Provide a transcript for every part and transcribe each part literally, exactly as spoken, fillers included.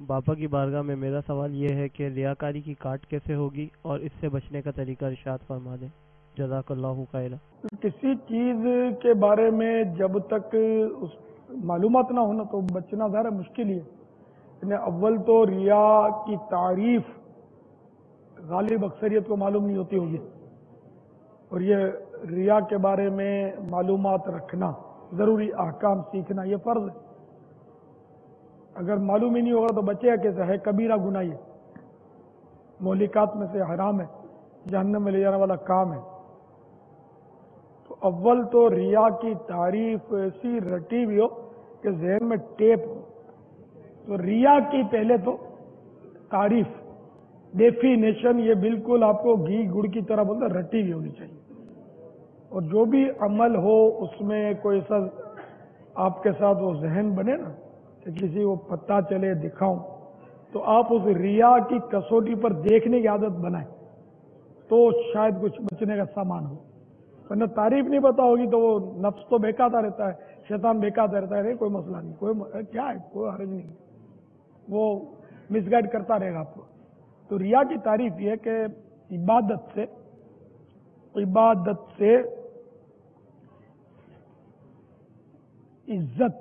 باپا کی بارگاہ میں میرا سوال یہ ہے کہ ریاکاری کی کاٹ کیسے ہوگی اور اس سے بچنے کا طریقہ ارشاد فرما دیں. جزاک اللہ خیرا. کسی چیز کے بارے میں جب تک اس معلومات نہ ہونا تو بچنا ظاہر مشکل ہی ہے. یعنی اول تو ریا کی تعریف غالب اکثریت کو معلوم نہیں ہوتی ہوگی، اور یہ ریا کے بارے میں معلومات رکھنا، ضروری احکام سیکھنا یہ فرض ہے. اگر معلوم ہی نہیں ہوگا تو بچے کیسے؟ ہے کبیرہ گناہ، ہے مہلکات میں سے حرام ہے، جہنم میں لے جانے والا کام ہے. تو اول تو ریا کی تعریف ایسی رٹی ہوئی ہو کہ ذہن میں ٹیپ ہو. تو ریا کی پہلے تو تعریف، ڈیفینیشن یہ بالکل آپ کو گھی گڑ کی طرح بولتا رٹی ہوئی ہونی چاہیے. اور جو بھی عمل ہو اس میں کوئی ایسا آپ کے ساتھ وہ ذہن بنے نا کہ کسی کو پتہ چلے دکھاؤں، تو آپ اس ریا کی کسوٹی پر دیکھنے کی عادت بنائیں تو شاید کچھ بچنے کا سامان ہو. ورنہ تعریف نہیں پتا ہوگی تو وہ نفس تو بہکاتا رہتا ہے، شیطان بہکاتا رہتا ہے، نہیں کوئی مسئلہ نہیں، کوئی کیا ہے، کوئی حرج نہیں، وہ مس گائیڈ کرتا رہے گا آپ کو. تو ریا کی تعریف یہ ہے کہ عبادت سے عبادت سے عزت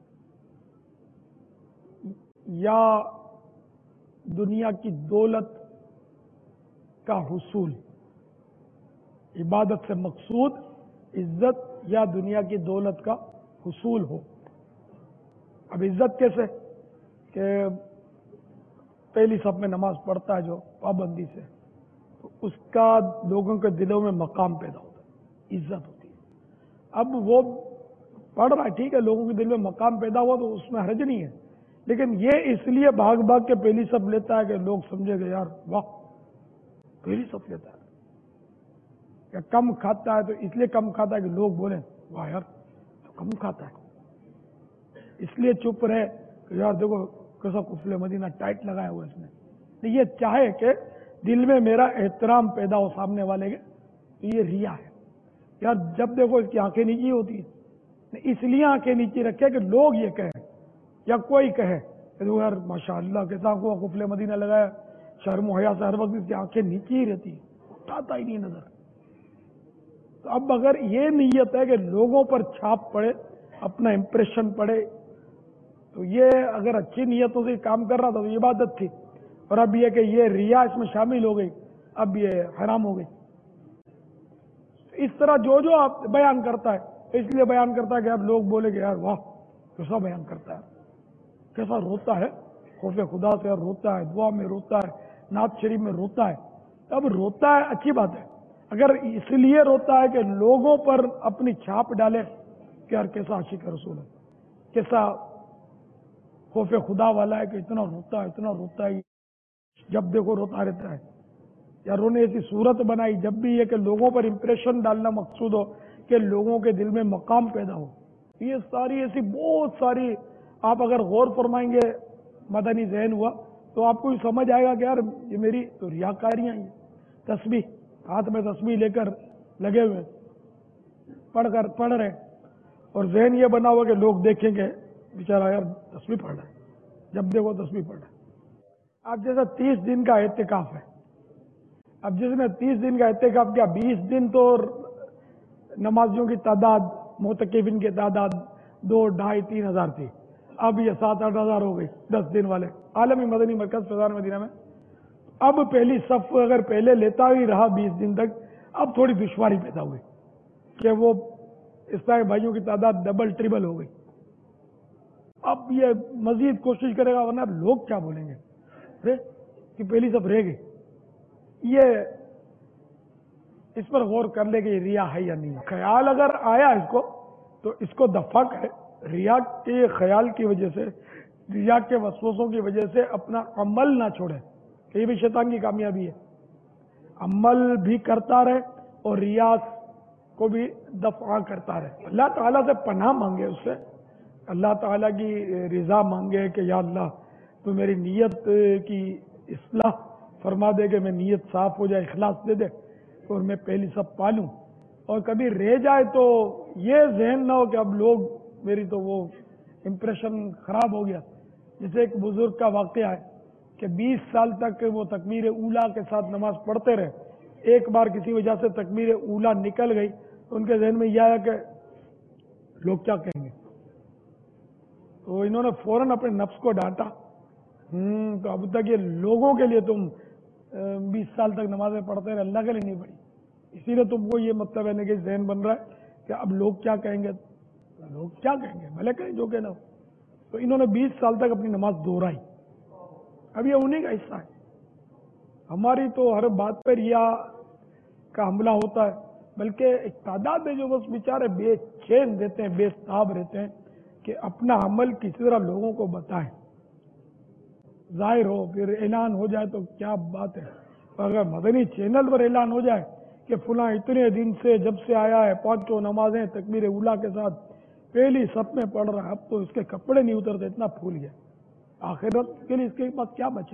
یا دنیا کی دولت کا حصول، عبادت سے مقصود عزت یا دنیا کی دولت کا حصول ہو. اب عزت کیسے؟ کہ پہلی صف میں نماز پڑھتا ہے جو پابندی سے، تو اس کا لوگوں کے دلوں میں مقام پیدا ہوتا ہے، عزت ہوتی ہے. اب وہ پڑھ رہا ہے، ٹھیک ہے، لوگوں کے دل میں مقام پیدا ہوا تو اس میں حرج نہیں ہے، لیکن یہ اس لیے بھاگ بھاگ کے پہلی صف لیتا ہے کہ لوگ سمجھے گا یار واہ پہلی صف لیتا ہے. یا کم کھاتا ہے تو اس لیے کم کھاتا ہے کہ لوگ بولیں واہ یار تو کم کھاتا ہے. اس لیے چپ رہے کہ یار دیکھو کیسا کفل مدینہ ٹائٹ لگایا ہوا اس نے. یہ چاہے کہ دل میں میرا احترام پیدا ہو سامنے والے کے، تو یہ ریا ہے. یار جب دیکھو اس کی آنکھیں نیچی ہوتی ہیں، اس لیے آنکھیں نیچی رکھے کہ لوگ یہ کہیں یا کوئی کہے کہ یار ماشاء اللہ کیسا کو کفل مدینہ لگایا، شرم و حیا سے ہر وقت اس کی آنکھیں نیچی ہی رہتی، اٹھاتا ہی نہیں نظر. تو اب اگر یہ نیت ہے کہ لوگوں پر چھاپ پڑے، اپنا امپریشن پڑے، تو یہ اگر اچھی نیتوں سے کام کر رہا تھا تو یہ عبادت تھی. اور اب یہ کہ یہ ریا اس میں شامل ہو گئی، اب یہ حرام ہو گئی. اس طرح جو جو آپ بیان کرتا ہے اس لیے بیان کرتا ہے کہ اب لوگ بولے کہ یار واہ کیسا بیان کرتا ہے، کیسا روتا ہے خوف خدا سے، اور روتا ہے دعا میں، روتا ہے نعت شریف میں، روتا ہے. اب روتا ہے اچھی بات ہے، اگر اس لیے روتا ہے کہ لوگوں پر اپنی چھاپ ڈالے کہ یار کیسا عاشق رسول ہے، کیسا خوف خدا والا ہے کہ اتنا روتا ہے اتنا روتا ہے، جب دیکھو روتا رہتا ہے. یا رونے ایسی صورت بنائی جب بھی یہ کہ لوگوں پر امپریشن ڈالنا مقصود ہو کہ لوگوں کے دل میں مقام پیدا ہو. یہ ساری ایسی بہت ساری آپ اگر غور فرمائیں گے مدنی ذہن ہوا تو آپ کو یہ سمجھ آئے گا کہ یار یہ میری تو ریاکاریاں ہیں. تسبیح، ہاتھ میں تسبیح لے کر لگے ہوئے پڑھ کر پڑھ رہے، اور ذہن یہ بنا ہوا کہ لوگ دیکھیں گے بیچارہ یار تسبیح پڑھ رہا ہے، جب دیکھو تسبیح پڑھ رہا ہے. اب جیسا تیس دن کا اعتکاف ہے، اب جس نے تیس دن کا اعتکاف کیا، بیس دن تو نمازیوں کی تعداد، معتکفین کی تعداد دو ڈھائی تین ہزار تھی، اب یہ سات آٹھ ہزار ہو گئی دس دن والے. عالمی مدنی مرکز فیضان مدینہ میں اب پہلی صف اگر پہلے لیتا ہی رہا بیس دن تک، اب تھوڑی دشواری پیدا ہوئی کہ وہ اس طرح بھائیوں کی تعداد ڈبل ٹریبل ہو گئی. اب یہ مزید کوشش کرے گا، ورنہ لوگ کیا بولیں گے کہ پہلی صف رہ گئی. یہ اس پر غور کر لے کہ یہ ریا ہے یا نہیں. خیال اگر آیا اس کو تو اس کو دفع کرے. ریا کے خیال کی وجہ سے، ریا کے وسوسوں کی وجہ سے اپنا عمل نہ چھوڑے، کہ یہ بھی شیطان کی کامیابی ہے. عمل بھی کرتا رہے اور ریا کو بھی دفع کرتا رہے. اللہ تعالیٰ سے پناہ مانگے، اس سے اللہ تعالیٰ کی رضا مانگے کہ یا اللہ تو میری نیت کی اصلاح فرما دے کہ میں نیت صاف ہو جائے، اخلاص دے دے اور میں پہلی سب پالوں. اور کبھی رہ جائے تو یہ ذہن نہ ہو کہ اب لوگ میری تو وہ امپریشن خراب ہو گیا، جیسے ایک بزرگ کا واقعہ ہے کہ بیس سال تک وہ تکبیر اولا کے ساتھ نماز پڑھتے رہے. ایک بار کسی وجہ سے تکبیر اولا نکل گئی تو ان کے ذہن میں یہ آیا کہ لوگ کیا کہیں گے. تو انہوں نے فوراً اپنے نفس کو ڈانٹا. ہوں تو اب تک یہ لوگوں کے لیے تم بیس سال تک نمازیں پڑھتے رہے, اللہ کے لیے نہیں پڑھی, اسی لیے تم کو یہ مطلب ہے کہ ذہن بن رہا ہے کہ اب لوگ کیا کہیں گے. لوگ کیا کہیں گے, بھلے کہیں جو کہنا ہو. تو انہوں نے بیس سال تک اپنی نماز دہرائی. اب یہ انہیں کا حصہ ہے. ہماری تو ہر بات پر ریا کا حملہ ہوتا ہے, بلکہ ایک تعداد ہے جو بس بیچارے بے چین رہتے ہیں, بے تاب رہتے ہیں کہ اپنا عمل کسی طرح لوگوں کو بتائیں, ظاہر ہو, پھر اعلان ہو جائے تو کیا بات ہے. اگر مدنی چینل پر اعلان ہو جائے کہ فلاں اتنے دن سے جب سے آیا ہے پانچوں نمازیں تکبیر اولا کے ساتھ پہلی صف میں پڑھ رہا ہے, اب تو اس کے کپڑے نہیں اترتے, اتنا پھول گیا, آخرت کے لیے اس کے پاس کیا بچا.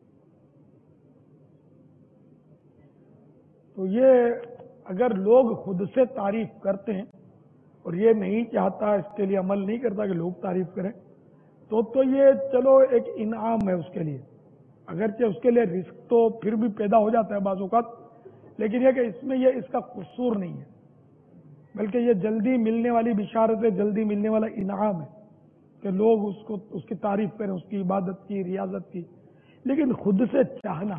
تو یہ اگر لوگ خود سے تعریف کرتے ہیں اور یہ نہیں چاہتا, اس کے لیے عمل نہیں کرتا کہ لوگ تعریف کریں, تو تو یہ چلو ایک انعام ہے اس کے لیے, اگرچہ اس کے لیے رزق تو پھر بھی پیدا ہو جاتا ہے بعض اوقات, لیکن یہ کہ اس میں یہ اس کا قصور نہیں ہے, بلکہ یہ جلدی ملنے والی بشارت ہے, جلدی ملنے والا انعام ہے کہ لوگ اس کو اس کی تعریف کریں, اس کی عبادت کی, ریاضت کی. لیکن خود سے چاہنا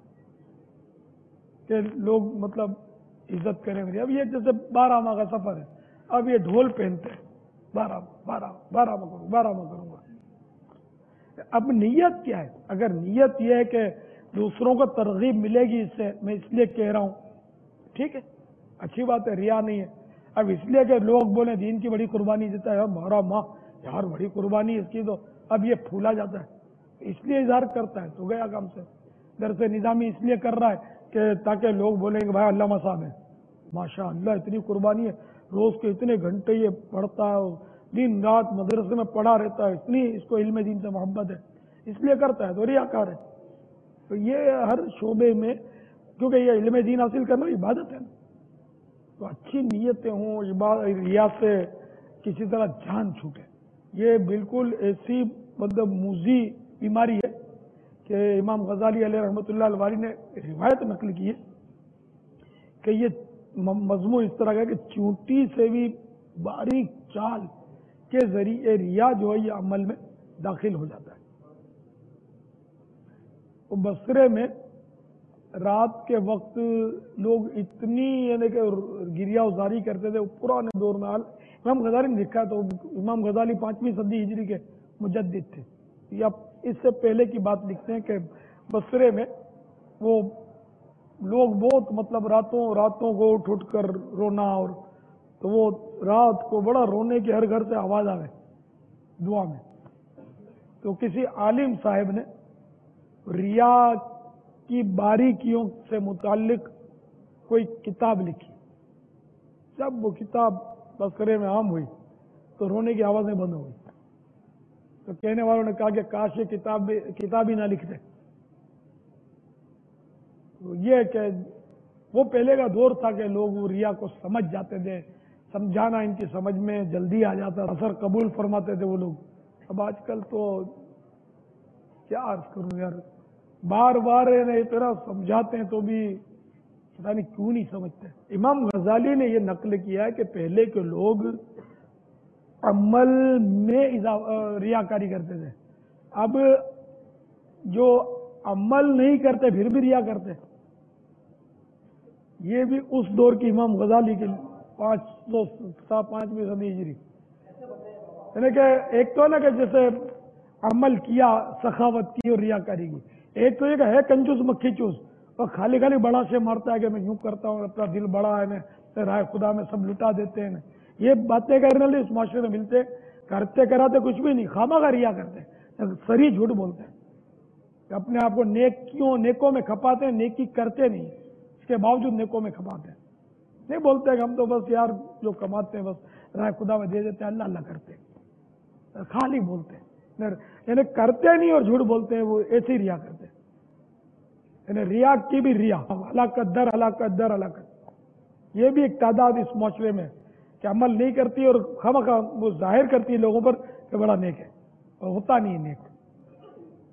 کہ لوگ مطلب عزت کریں میری. اب یہ جیسے بارہ ماہ کا سفر ہے, اب یہ ڈھول پہنتے ہیں, بارہ بارہ بارہ ماہ کروں بارہ ماہ کروں گا. اب نیت کیا ہے؟ اگر نیت یہ ہے کہ دوسروں کو ترغیب ملے گی اس سے, میں اس لیے کہہ رہا ہوں, ٹھیک ہے, اچھی بات ہے, ریا نہیں ہے. اب اس لیے کہ لوگ بولے دین کی بڑی قربانی دیتا ہے, یار بارہ ماہ یار بڑی قربانی ہے اس کی, تو اب یہ پھولا جاتا ہے, اس لیے اظہار کرتا ہے, تو گیا کام سے. درس نظامی اس لیے کر رہا ہے کہ تاکہ لوگ بولیں کہ بھائی علامہ صاحب ہے, ماشاء اللہ اتنی قربانی ہے, روز کے اتنے گھنٹے یہ پڑھتا ہے, دن رات مدرسے میں پڑھا رہتا ہے, اتنی اس کو علم دین سے محبت ہے, اس لیے کرتا ہے, تو ریاکار ہے. تو یہ ہر شعبے میں, کیونکہ یہ علم دین حاصل کرنا عبادت ہے, تو اچھی نیتیں ہوں, ریا سے کسی طرح جان چھوٹے, یہ بالکل ایسی مطلب موذی بیماری ہے کہ امام غزالی علیہ رحمۃ اللہ الواری نے روایت نقل کی ہے کہ یہ مضمون اس طرح کا کہ چونٹی سے بھی باریک چال کے ذریعے ریا جو ہے یہ عمل میں داخل ہو جاتا ہے. تو بصرے میں رات کے وقت لوگ اتنی یعنی کہ گریا ازاری کرتے تھے, پرانے دور میں امام غزالی نے لکھا, تو امام غزالی پانچویں صدی ہجری کے مجدد تھے, یا اس سے پہلے کی بات لکھتے ہیں کہ بصرے میں وہ لوگ بہت مطلب راتوں راتوں کو اٹھ اٹھ کر رونا, اور تو وہ رات کو بڑا رونے کی ہر گھر سے آواز آوے دعا میں. تو کسی عالم صاحب نے ریا کی باریکیوں سے متعلق کوئی کتاب لکھی. جب وہ کتاب بصرے میں عام ہوئی تو رونے کی آوازیں بند ہو گئی. تو کہنے والوں نے کہا کہ کاش یہ کتاب کتاب ہی نہ لکھتے. تو یہ کہ وہ پہلے کا دور تھا کہ لوگ ریا کو سمجھ جاتے تھے, سمجھانا ان کی سمجھ میں جلدی آ جاتا, اثر قبول فرماتے تھے وہ لوگ. اب آج کل تو کیا عرض کروں یار, بار بار اتنا سمجھاتے ہیں تو بھی پتہ نہیں کیوں نہیں سمجھتے. امام غزالی نے یہ نقل کیا ہے کہ پہلے کے لوگ عمل میں ریاکاری کرتے تھے, اب جو عمل نہیں کرتے پھر بھی ریا کرتے. یہ بھی اس دور کی امام غزالی کے پانچ سو پانچویں صدی ہجری, یعنی کہ ایک تو نا کہ جیسے عمل کیا سخاوت کی اور ریاکاری کی, ایک تو یہ کہ ہے کنجوس مکھی چوس, اور خالی خالی بڑا سے مارتا ہے کہ میں یوں کرتا ہوں, اپنا دل بڑا ہے, رائے خدا میں سب لٹا دیتے ہیں. یہ باتیں کرنے والے اس معاشرے میں ملتے, کرتے کراتے کچھ بھی نہیں, خواہ کا ریا کرتے, سری جھوٹ بولتے ہیں, اپنے آپ کو نیکیوں نیکوں میں کھپاتے ہیں, نیکی کرتے نہیں, اس کے باوجود نیکوں میں کھپاتے ہیں. نہیں بولتے کہ ہم تو بس یار جو کماتے ہیں بس رائے خدا میں دے دیتے ہیں, اللہ اللہ کرتے ہیں, خالی بولتے ہیں, یعنی کرتے نہیں اور جھوٹ بولتے ہیں, وہ ایسے ریا کرتے ہیں. یعنی ریا کی بھی ریا, ہلاکت در ہلاکت در ہلاکت. یہ بھی ایک تعداد اس معاشرے میں کہ عمل نہیں کرتی اور خواہ خواہ وہ ظاہر کرتی ہے لوگوں پر کہ بڑا نیک ہے, اور ہوتا نہیں ہے نیک.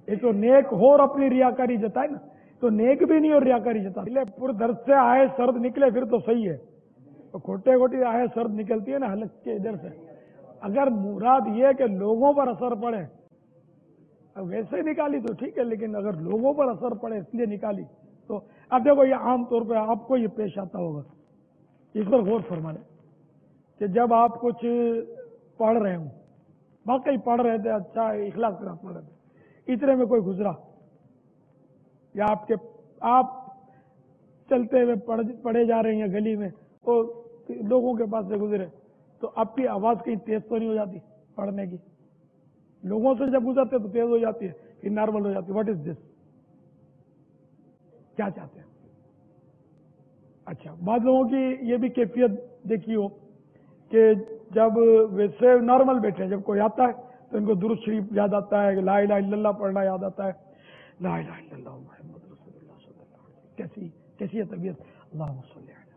ایک تو نیک ہو اور اپنی ریاکاری جتائے نا، تو نیک بھی نہیں اور ریاکاری جتا پور درد سے آئے سرد نکلے پھر تو صحیح ہے، تو کھوٹے کھوٹی آئے سرد نکلتی ہے نا حلق کے ادھر سے. اگر مراد یہ کہ لوگوں پر اثر پڑے، اب ویسے نکالی تو ٹھیک ہے، لیکن اگر لوگوں پر اثر پڑے اس لیے نکالی تو اب دیکھو یہ عام طور پہ آپ کو یہ پیش آتا ہوگا، اس پر غور فرما لیں کہ جب آپ کچھ پڑھ رہے ہوں، واقعی پڑھ رہے تھے، اچھا اخلاص کرا پڑھ رہے تھے، اتنے میں کوئی گزرا یا آپ کے آپ چلتے ہوئے پڑھے جا رہے ہیں گلی میں، تو لوگوں کے پاس سے گزرے تو آپ کی آواز کہیں تیز تو نہیں ہو جاتی پڑھنے کی؟ لوگوں سے جب گزرتے تو تیز ہو جاتی ہے، پھر نارمل ہو جاتی ہے. What is this? کیا چاہتے ہیں؟ اچھا، بعض لوگوں کی یہ بھی کیفیت دیکھی ہو کہ جب ویسے نارمل بیٹھے، جب کوئی آتا ہے تو ان کو درود شریف یاد آتا ہے، لا الہ الا اللہ پڑھنا یاد آتا ہے، لا الہ الا اللہ محمد رسول اللہ صلی اللہ علیہ وسلم. کیسی کیسی ہے طبیعت؟ اللہم صلی علی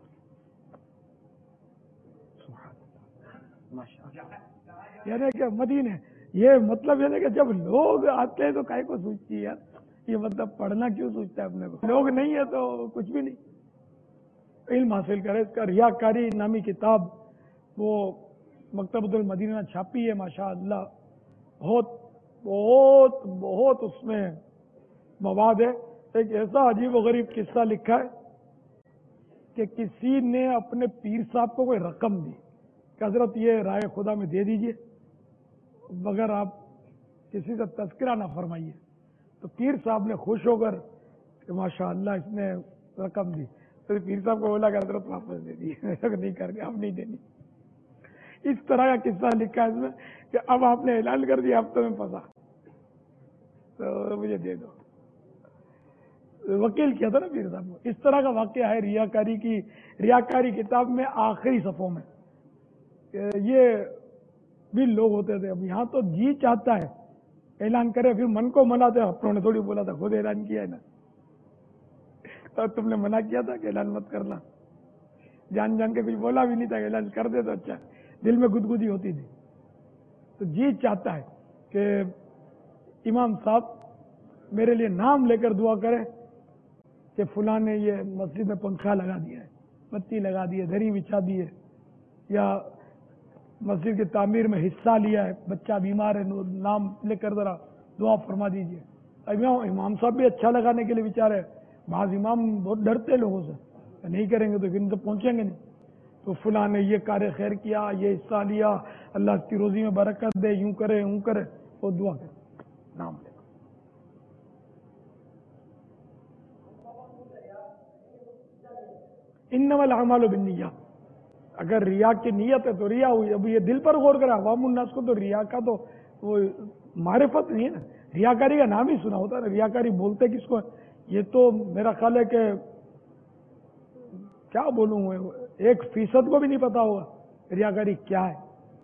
سبحان اللہ ماشاءاللہ. یعنی کہ مدینے یہ مطلب یہ کہ جب لوگ آتے ہیں تو کائے کو سوچتی ہے یار، یہ مطلب پڑھنا کیوں سوچتا ہے اپنے کو؟ لوگ نہیں ہے تو کچھ بھی نہیں. علم حاصل کرے. اس کا ریاکاری نامی کتاب وہ مکتبۃ المدینہ چھاپی ہے ماشاءاللہ، بہت بہت بہت اس میں مواد ہے. ایک ایسا عجیب و غریب قصہ لکھا ہے کہ کسی نے اپنے پیر صاحب کو کوئی رقم دی کہ حضرت یہ رائے خدا میں دے دیجئے مگر آپ کسی سے تذکرہ نہ فرمائیے. تو پیر صاحب نے خوش ہو کر کہ ماشاءاللہ اس نے رقم دی، تو پیر صاحب کو بولا کہ حضرت واپس دے دیجیے، نہیں کر کے اب نہیں دینی. اس طرح کا قصہ لکھا ہے اس میں کہ اب آپ نے اعلان کر دیا اب تو میں پھنسا، تو مجھے دے دو. وکیل کیا تھا نا پیر صاحب کو. اس طرح کا واقعہ ہے ریاکاری کی ریاکاری کتاب میں آخری صفحوں میں. یہ بھی لوگ ہوتے تھے. اب یہاں تو جی چاہتا ہے اعلان کرے، پھر من کو مناتے. اپنوں نے تھوڑی بولا تھا، خود اعلان کیا ہے نا، اور تم نے منع کیا تھا کہ اعلان مت کرنا، جان جان کے کچھ بولا بھی نہیں تھا، اعلان کر دے تو اچھا. دل میں گدگدی ہوتی تھی. تو جی چاہتا ہے کہ امام صاحب میرے لیے نام لے کر دعا کرے کہ فلاں نے یہ مسجد میں پنکھا لگا دیا ہے، بتی لگا دی ہے، دری بچھا دی ہے، یا مسجد کی تعمیر میں حصہ لیا ہے، بچہ بیمار ہے، نام لے کر ذرا دعا فرما دیجیے. امام صاحب بھی اچھا لگانے کے لیے بیچارے، بعض امام بہت ڈرتے لوگوں سے، نہیں کریں گے تو پھر تو پہنچیں گے نہیں. تو فلاں نے یہ کار خیر کیا، یہ حصہ لیا، اللہ اس کی روزی میں برکت دے، یوں کرے یوں کرے، وہ دعا کرے، نام لے. انما الاعمال بالنیات. اگر ریا کی نیت ہے تو ریا ہوئی. اب یہ دل پر غور کرے. عوام الناس کو تو ریا کا تو وہ معرفت نہیں ہے نا، ریاکاری کا نام ہی سنا ہوتا ہے نا. ریاکاری بولتے کس کو؟ یہ تو میرا خیال ہے کہ کیا بولوں، ایک فیصد کو بھی نہیں پتا ہوگا ریاکاری کیا ہے.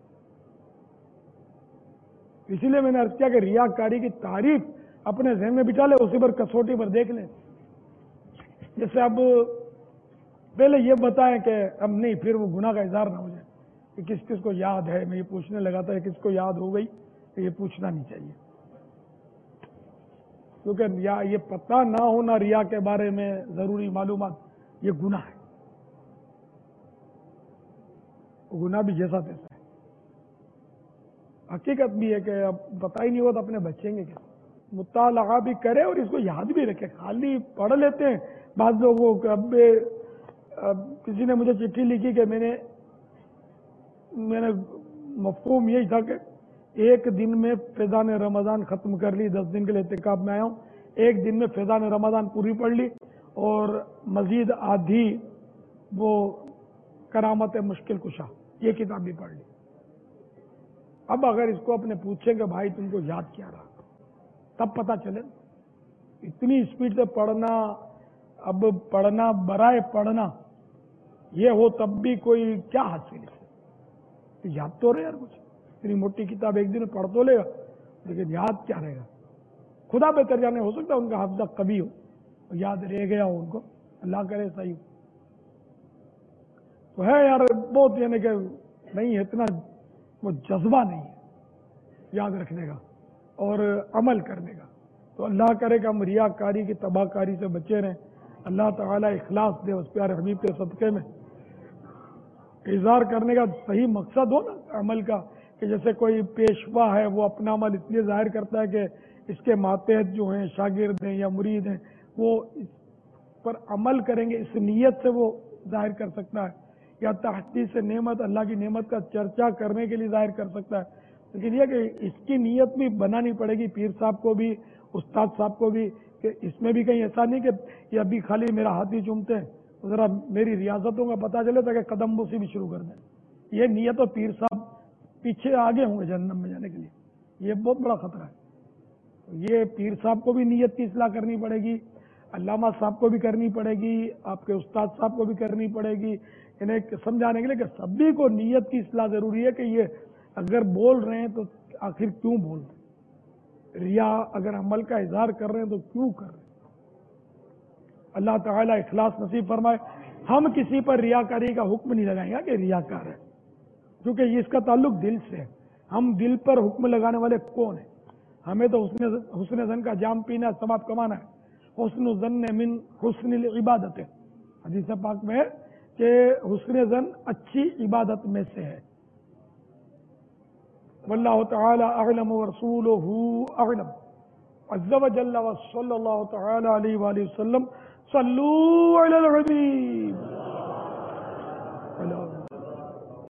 اسی لیے میں نے عرض کیا کہ ریاکاری کی تعریف اپنے ذہن میں بٹھا لے، اسی پر کسوٹی پر دیکھ لیں. جیسے اب پہلے یہ بتائیں کہ اب نہیں، پھر وہ گناہ کا اظہار نہ ہو جائے کہ کس کس کو یاد ہے. میں یہ پوچھنے لگا تھا کس کو یاد ہو گئی، تو یہ پوچھنا نہیں چاہیے، کیونکہ یا یہ پتہ نہ ہونا ریا کے بارے میں ضروری معلومات، یہ گناہ ہے. گناہ بھی جیسا تیسا ہے. حقیقت بھی ہے کہ اب پتہ ہی نہیں ہوا تو اپنے بچیں گے کیا. مطالعہ بھی کرے اور اس کو یاد بھی رکھے. خالی پڑھ لیتے ہیں بعض لوگوں کو. اب اب کسی نے مجھے چٹھی لکھی کہ میں نے میں نے مفہوم یہی تھا کہ ایک دن میں فیضان رمضان ختم کر لی، دس دن کے لیے اعتکاف میں آیا ہوں، ایک دن میں فیضان رمضان پوری پڑھ لی اور مزید آدھی وہ کرامت مشکل کشا یہ کتاب بھی پڑھ لی. اب اگر اس کو اپنے پوچھیں کہ بھائی تم کو یاد کیا رہا، تب پتہ چلے. اتنی اسپیڈ سے پڑھنا، اب پڑھنا برائے پڑھنا یہ ہو تب بھی کوئی کیا حاصل ہے؟ یاد تو رہے یار کچھ. اتنی موٹی کتاب ایک دن میں پڑھ تو لے گا لیکن یاد کیا رہے گا؟ خدا بہتر جانے، ہو سکتا ہے ان کا حافظہ کبھی ہو، یاد رہ گیا ہو ان کو، اللہ کرے صحیح ہو. تو ہے یار بہت، یعنی کہ نہیں اتنا وہ جذبہ نہیں ہے یاد رکھنے کا اور عمل کرنے کا. تو اللہ کرے کہ ہم ریاکاری کی تباہ کاری سے بچے رہیں. اللہ تعالیٰ اخلاص دے اس پیارے حبیب کے صدقے میں. اظہار کرنے کا صحیح مقصد ہو نا عمل کا، کہ جیسے کوئی پیشوا ہے وہ اپنا عمل اس لیے ظاہر کرتا ہے کہ اس کے ماتحت جو ہیں شاگرد ہیں یا مرید ہیں وہ اس پر عمل کریں گے، اس نیت سے وہ ظاہر کر سکتا ہے، یا تحدیث نعمت اللہ کی نعمت کا چرچا کرنے کے لیے ظاہر کر سکتا ہے. لیکن یہ کہ اس کی نیت بھی بنانی پڑے گی پیر صاحب کو بھی، استاد صاحب کو بھی، کہ اس میں بھی کہیں ایسا نہیں کہ یہ ابھی خالی میرا ہاتھ ہی چومتے ہیں، ذرا میری ریاضتوں کا پتہ چلے تاکہ قدم بوسی بھی شروع کر دیں. یہ نیت و پیر صاحب پیچھے آگے ہوں گے جہنم میں جانے کے لیے، یہ بہت بڑا خطرہ ہے. یہ پیر صاحب کو بھی نیت کی اصلاح کرنی پڑے گی، علامہ صاحب کو بھی کرنی پڑے گی، آپ کے استاد صاحب کو بھی کرنی پڑے گی، انہیں سمجھانے کے لیے کہ سبھی کو نیت کی اصلاح ضروری ہے کہ یہ اگر بول رہے ہیں تو آخر کیوں بول رہے ہیں، ریا اگر عمل کا اظہار کر رہے ہیں تو کیوں کر رہے ہیں. اللہ تعالیٰ اخلاص نصیب فرمائے. ہم کسی پر ریاکاری کا حکم نہیں لگائیں گے کہ ریاکار ہے، کیونکہ یہ اس کا تعلق دل سے ہے. ہم دل پر حکم لگانے والے کون ہیں؟ ہمیں تو حسن حسن زن کا جام پینا ہے، ثواب کمانا ہے. حسن زن من حسن العبادت ہے، حدیث پاک میں ہے کہ حسن زن اچھی عبادت میں سے ہے. واللہ تعالی اعلم ورسولہ اعلم عز وجل وصلی اللہ تعالی علیہ وآلہ وسلم. صلو علی الحبیب.